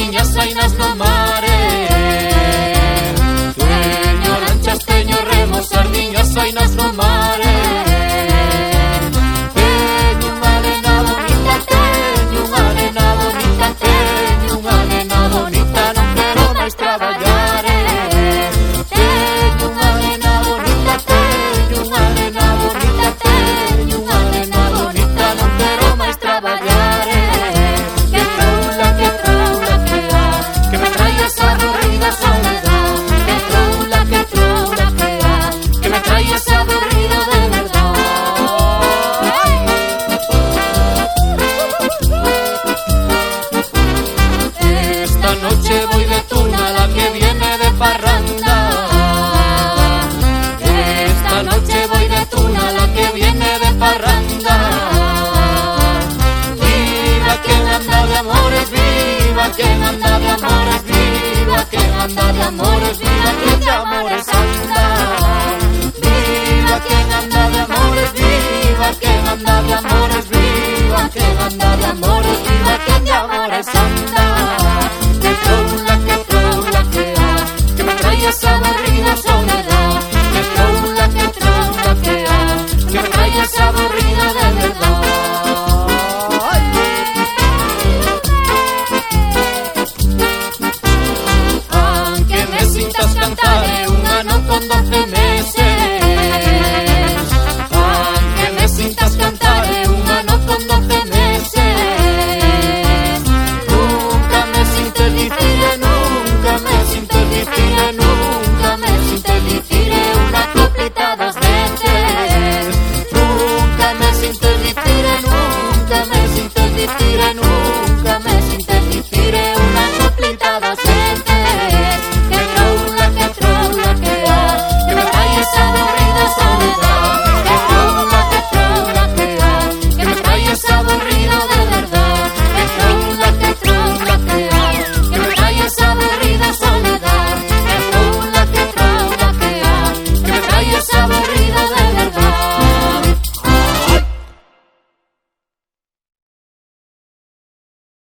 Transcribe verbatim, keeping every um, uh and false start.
sardiñas hainas no mare. Teño lanchas, teño remos, sardiñas hainas no mare. Teño unha nena bonita, teño unha nena bonita, teño unha nena bonita, non quero máis traballar. Teño unha nena bonita, teño unha nena bonita, teño unha nena bonita, non quero máis traballar. Que troula, que troula que há, que me trae esa aburrida soledad. Que troula, que troula que há, que me trae ese aburrido de verdad. Esta noche voy de tuna, la que viene de parranda. Esta noche voy de tuna, la que viene de parranda. Viva quien anda de amores, viva quien anda de amores, viva quien anda de amores, viva quien de amores anda.